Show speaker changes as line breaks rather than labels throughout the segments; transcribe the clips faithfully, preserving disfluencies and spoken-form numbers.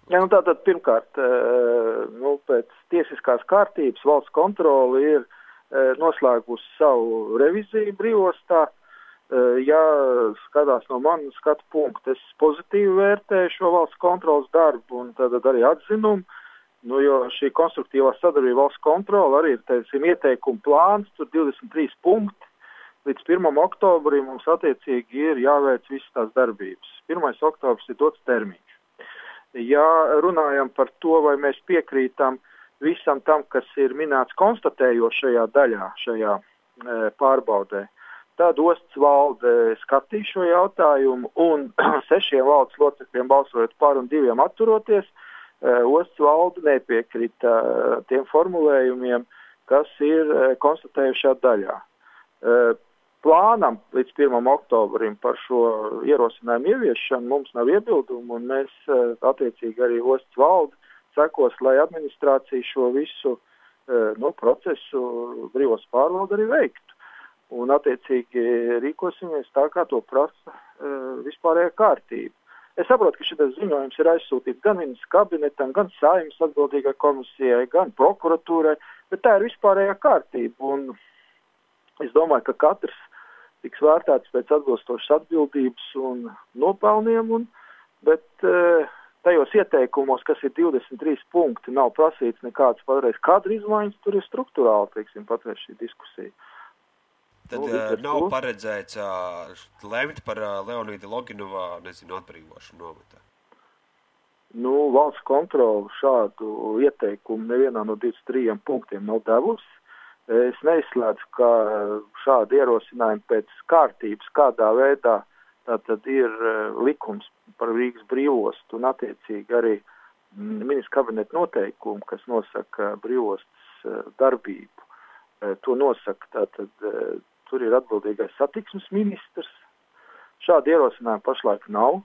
Jā, nu tātad pirmkārt, nu, pēc tiesiskās kārtības valsts kontrole ir noslēgusi savu reviziju brīvostā. Ja skatās no manas skatu punkta, es pozitīvi vērtēju šo valsts kontrolas darbu un tad arī atzinumu, nu, jo šī konstruktīvā sadarbība valsts kontrola arī ir, teiksim, ieteikumu plāns, tur divdesmit trīs punkti. Līdz pirmam oktobrim mums attiecīgi ir jāveic visas tās darbības. pirmais oktobrs ir dots termiņš. Ja runājam par to, vai mēs piekrītam visam tam, kas ir minēts konstatējošajā daļā, šajā e, pārbaudē, tad ostas valde skatīja šo jautājumu un sešiem valdes locekļiem balsojot par un diviem atturoties, e, ostas valde nepiekrita e, tiem formulējumiem, kas ir e, konstatējušajā daļā. E, Plānam līdz pirmam oktobrim par šo ierosinājumu ieviešanu mums nav iebildumu, un mēs attiecīgi arī ostas valde sekos, lai administrācija šo visu no, procesu brīvos pārvalde arī veiktu. Un attiecīgi rīkosimies tā, kā to prasa vispārējā kārtība. Es saprotu, ka šis ziņojums ir aizsūtīts gan ministrs kabinetam, gan Saeimas atbildīgai komisijai, gan prokuratūrai, bet tā ir vispārējā kārtība. Un es domāju, ka katrs tiks vērtēts pēc atbilstošas atbildības un nopelniem, un, bet e, tajos ieteikumos, kas ir divdesmit trīs punkti, nav prasīts nekāds patreiz kadru izmaiņas, tur ir struktūrāli, teiksim, patreiz šī diskusija.
Tad nu, uh, nav to paredzēts uh, lemt par uh, Leonīda Loginovā, nezinu, atbrīvošanu nometā?
Nu, valsts kontrola šādu ieteikumu nevienā no divdesmit trījiem punktiem nav devusi. Es neizslēdzu, ka šādi ierosinājumi pēc kārtības, kādā veidā tātad ir likums par Rīgas brīvostu un attiecīgi arī ministrs kabineta noteikumi, kas nosaka brīvostas darbību. To nosaka tātad, tur ir atbildīgais satiksmes ministrs. Šādi ierosinājumi pašlaik nav.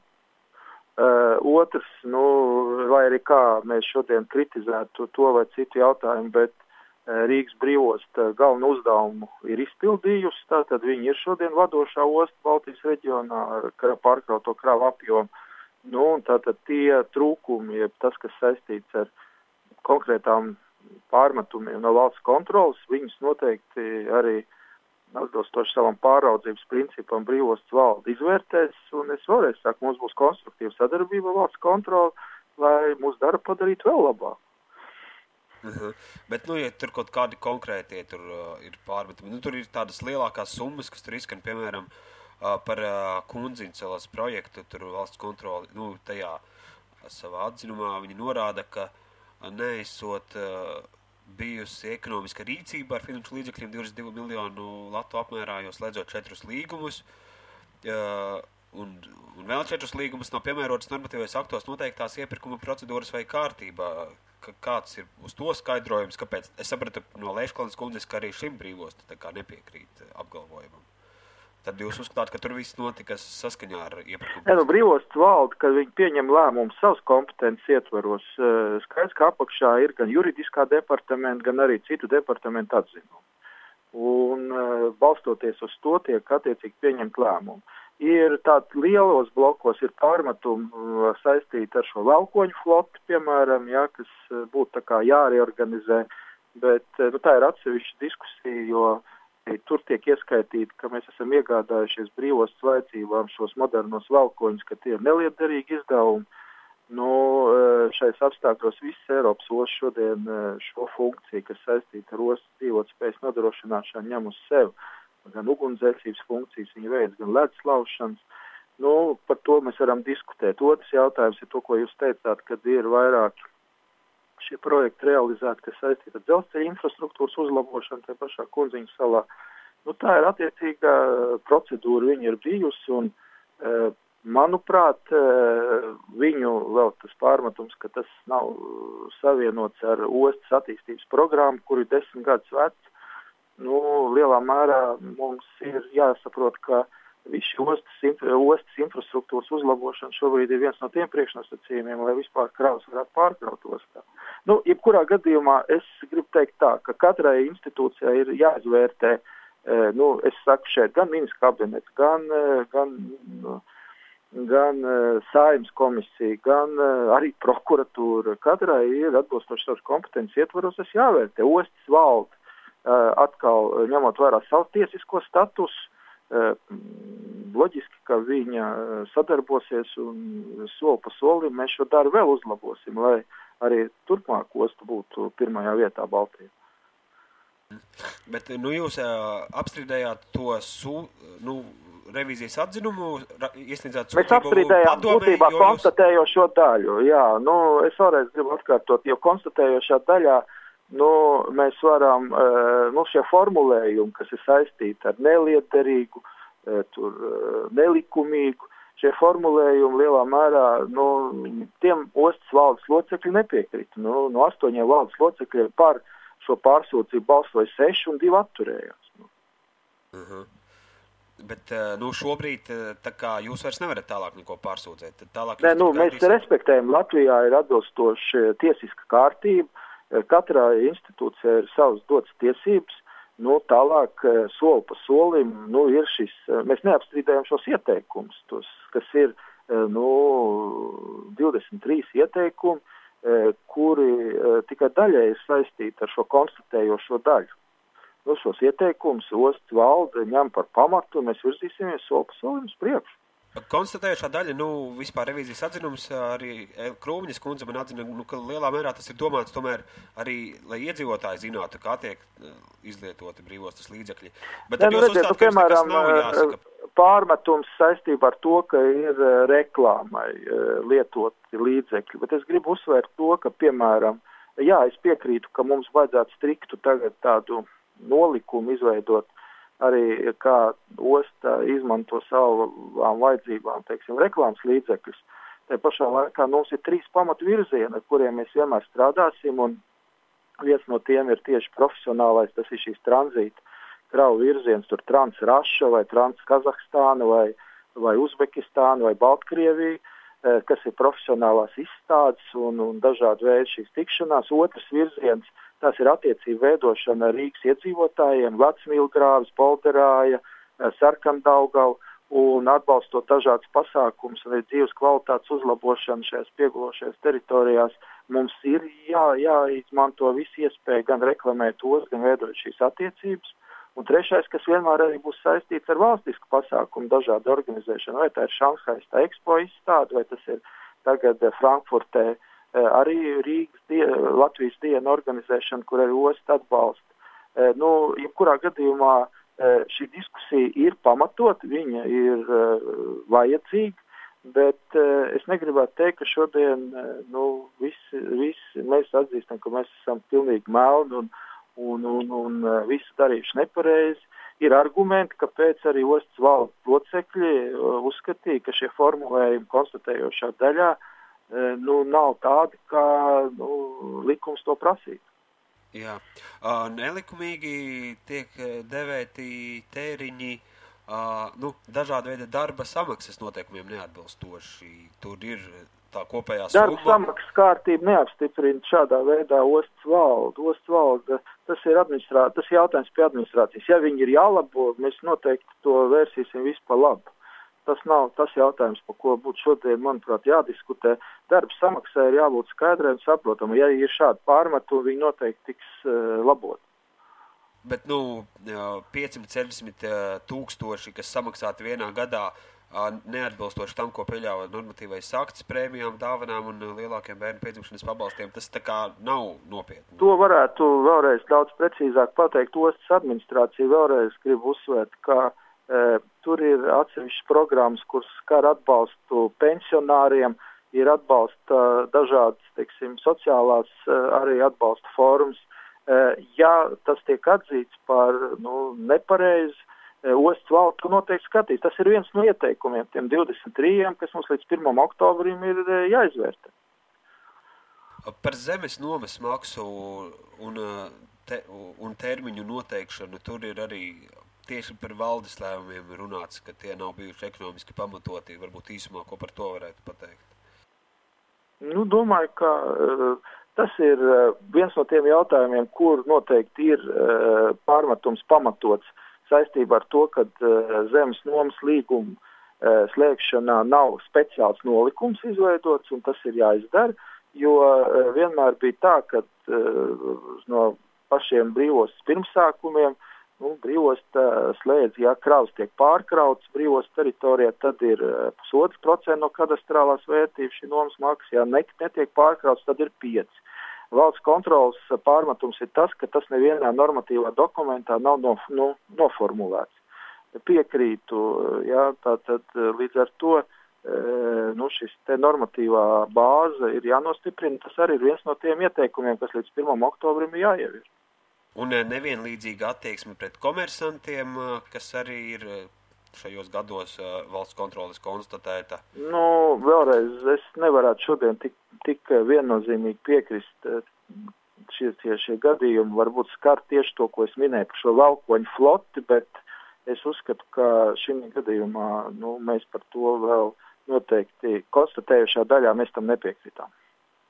Otrs, nu, vai arī kā mēs šodien kritizētu to vai citu jautājumu, bet Rīgas brīvosta galvenu uzdevumu ir izpildījusi, tātad viņi ir šodien vadošā osta Baltijas reģionā ar pārkrauto kravu apjomu. Nu, un tātad tie trūkumi, jeb tas, kas saistīts ar konkrētām pārmetumiem no valsts kontrolas, viņus noteikti arī atbilstoši savam pāraudzības principam brīvostas valde izvērtēs, un es vēlreiz saku, mums būs konstruktīva sadarbība valsts kontrola, lai mūsu darbu padarītu vēl labāk.
Uh-huh. Bet, nu, ja tur kaut kādi konkrētie tur uh, ir pārmetumi, nu, tur ir tādas lielākās summas, kas tur izskan, piemēram, uh, par uh, Kundziņcelas projektu, tur valsts kontroli, nu, tajā savā atzinumā viņi norāda, ka uh, neesot uh, bijusi ekonomiska rīcība ar finanšu līdzekļiem divdesmit divu miljonu latu apmērā, jo slēdzot četrus līgumus, uh, un, un vēl četrus līgumus nav piemērotas normatīvais aktos noteiktās iepirkuma procedūras vai kārtībā. Kāds ir uz to skaidrojums, kāpēc? Es sapratu no Leiškalnes kundzes, ka arī šim brīvostu tā kā nepiekrīt apgalvojumam. Tad jūs uzskatāt, ka tur viss notika saskaņā ar iepirkumu?
Ja, nu, brīvosts valde, kad viņi pieņem lēmumu savas kompetences ietvaros, skaidrs, ka apakšā ir gan juridiskā departamenta, gan arī citu departamentu atzinumu. Un balstoties uz to tiek attiecīgi pieņemt lēmumu. Ir tādi lielos blokos, ir pārmetumi saistīti ar šo valkoņu floti, piemēram, ja, kas būtu tā kā jāreorganizē, bet nu, tā ir atsevišķa diskusija, jo tur tiek ieskaitīti, ka mēs esam iegādājušies brīvostas vajadzībām šos modernos valkoņus, ka tie ir nelietderīgi izdevumi. Nu, šais apstākļos visas Eiropas ostas šodien šo funkciju, kas saistīta ar ostas dzīvotspējas nodrošināšanu, ņem uz sevi. Gan ugunsdzēsības funkcijas viņa veids, gan ledus laušanas. Nu, par to mēs varam diskutēt. Otrs jautājums ir to, ko jūs teicāt, kad ir vairāk šie projekti realizēti, kas saistīti ar dzelzceļa infrastruktūras uzlabošanu tajā pašā Kundziņas salā. Nu, tā ir attiecīgā procedūra, viņa ir bijusi, un, manuprāt, viņu vēl tas pārmetums, ka tas nav savienots ar ostas attīstības programmu, kur ir desmit gadus vecs. Nu, lielā mērā mums ir jāsaprot, ka visi ostas, infra, ostas infrastruktūras uzlabošana šobrīd ir viens no tiem priekšnosacījumiem, lai vispār kravas varētu pārkraut ostā. Nu, jebkurā gadījumā es gribu teikt tā, ka katrai institūcijai ir jāizvērtē, nu, es saku šeit, gan ministrs kabinets, gan, gan nu, gan uh, Saeimas komisija, gan uh, arī prokuratūra. Katrai ir atbilstoši savas kompetences ietvaros, tas jāvērtē. Ostas valde uh, atkal ņemot vērā savu tiesisko statusu, uh, loģiski, ka viņa sadarbosies un soli pa solim mēs šo darbu vēl uzlabosim, lai arī turpmāk osta būtu pirmajā vietā Baltijā.
Bet nu, jūs uh, apstrīdējāt to su, nu, revīzijas atzinumu, iesniedzāt
sūdzību. Mēs apstrīdējām būtībā jūs... konstatējošo daļu. Jā, nu, es vēlreiz gribu atkārtot, jo konstatējošā daļā nu, mēs varam, uh, nu, šie formulējumi, kas ir saistīti ar nelietderīgu, tur nelikumīgu, šie formulējumi lielā mērā, nu, tiem ostas valdes locekļi nepiekrita. Nu, no astoņiem valdes locekļiem par šo pārsūdzību balsoja seši un divi atturējās.
Uh-huh. Bet, nu, šobrīd, tā kā jūs vairs nevarat tālāk neko pārsūdzēt. Tālāk
Nē, nu, mēs gaidīsim... respektējam, Latvijā ir atbilstoši tiesiska kārtība, katrā institūcijā ir savas dotas tiesības. Nu, tālāk soli pa solim, nu, ir šis, mēs neapstrīdējam šos ieteikumus, tos, kas ir, nu, divdesmit trīs ieteikumi, kuri tikai daļai ir saistīti ar šo konstatējošo daļu. Nu, šos ieteikumus ostas valde ņem par pamatu, un mēs virzīsimies soli pa solim uz priekšu.
Konstatējušā daļa, nu, vispār revīzijas atzinums, arī Krūmiņas kundze man atzina, nu, ka lielā mērā tas ir domāts tomēr arī, lai iedzīvotāji zinātu, kā tiek izlietoti brīvostas līdzekļi. Bet
ne, nu, redziet, nu, piemēram, pārmetums saistībā ar to, ka ir reklāmai lietoti līdzekļi, bet es gribu uzsvērt to, ka, piemēram, jā, es piekrītu, ka mums vajadzētu striktu tagad tādu nolikumu izveidot, arī kā osta izmanto savām vajadzībām, teiksim, reklāmas līdzekļus. Tā pašā laikā mums ir trīs pamatu virzieni, ar kuriem mēs vienmēr strādāsim, un viens no tiem ir tieši profesionālais, tas ir šīs tranzīta kravu virziens, tur Trans-Raša vai Trans-Kazahstāna vai, vai Uzbekistāna vai Baltkrievija, kas ir profesionālās izstādes un, un dažādi veidi šīs tikšanās. Otrs virziens, tas ir attiecību veidošana ar Rīgas iedzīvotājiem, Vecmīlgrāvis, Polderāja, Sarkandaugavu un atbalstot dažādas pasākums un dzīves kvalitātes uzlabošanu šajās piegulošajās teritorijās. Mums ir jā, jāizmanto visi iespēja gan reklamēt tos, gan veidot šīs attiecības. Un trešais, kas vienmēr arī būs saistīts ar valstisku pasākumu dažādu organizēšanu, vai tā ir Šanhais tā Expo izstāde, vai tas ir tagad Frankfurtē arī Rīgas die, Latvijas diena organizēšana, kur arī osta atbalsta. Nu, jebkurā gadījumā šī diskusija ir pamatot, viņa ir vajadzīga, bet es negribētu teikt, ka šodien nu, visi, visi mēs atzīstam, ka mēs esam pilnīgi melni un, un, un, un visu darījuši nepareizi. Ir argumenti, kāpēc arī ostas valdes locekļi uzskatīja, ka šie formulējumi konstatējošā daļā nu, nav tādi, kā nu, likums to prasītu.
Jā. Uh, nelikumīgi tiek devēti tēriņi, uh, nu, dažādi veidi darba samaksas noteikumiem neatbilstoši. Tur ir tā kopējā summa.
Darba samaksas kārtība neapstiprina šādā veidā ostas valde. Ostas valde, tas ir administrā... tas jautājums pie administrācijas. Ja viņi ir jālabo, mēs noteikti to vērsīsim visu pa labu. Tas nav tas jautājums, par ko būtu šodien, manuprāt, jādiskutē. Darba samaksai ir jābūt skaidrai un saprotamai. Ja ir šādi pārmetumi, viņi noteikti tiks uh, labot.
Bet, nu, piecsimt sešdesmit tūkstoši, kas samaksāti vienā gadā, neatbilstoši tam, ko pieļāva normatīvais akts, prēmijām, dāvanām un lielākiem bērnu piedzimšanas pabalstiem, tas tā kā nav nopietni.
To varētu vēlreiz daudz precīzāk pateikt. Ostas administrācija vēlreiz gribu uzsvērt, ka tur ir atsevišķas programmas, kuras skar atbalstu pensionāriem, ir atbalsta dažādas, teiksim, sociālās arī atbalsta formas. Ja tas tiek atzīts par nu, nepareizi, ostas valde noteikti skatīs. Tas ir viens no ieteikumiem, tiem divdesmit trīs, kas mums līdz pirmam oktobrim ir jāizvērtē.
Par zemes nomas maksu un, te, un termiņu noteikšanu tur ir arī tieši par valdes lēmumiem runāts, ka tie nav bijuši ekonomiski pamatoti. Varbūt īsumā, ko par to varētu pateikt?
Nu, domāju, ka uh, tas ir uh, viens no tiem jautājumiem, kur noteikti ir uh, pārmetums pamatots saistībā ar to, ka uh, zemes nomas līguma slēgšanā nav speciāls nolikums izveidots, un tas ir jāizdara, jo vienmēr bija tā, ka no pašiem brīvostas pirmsākumiem nu, brīvosta slēdz, ja kravas tiek pārkrauts brīvostas teritorijā, tad ir pusotrs procents no kadastrālās vērtības šī nomas maksa, ja ne, netiek pārkrauts, tad ir pieci. Valsts kontrolas pārmetums ir tas, ka tas nevienā normatīvā dokumentā nav no, no, noformulēts. Piekrītu, ja, tātad līdz ar to nu, šis te normatīvā bāze ir jānostiprina, tas arī ir viens no tiem ieteikumiem, kas līdz pirmam oktobrim ir jāievieš.
Un nevienlīdzīga attieksme pret komersantiem, kas arī ir šajos gados valsts kontroles konstatēta?
Nu, vēlreiz, es nevarētu šodien tik, tik viennozīmīgi piekrist. Šie, šie, šie gadījumi varbūt skar tieši to, ko es minēju par šo valkoņu floti, bet es uzskatu, ka šī gadījumā nu, mēs par to vēl noteikti konstatējušā daļā mēs tam nepiekritām.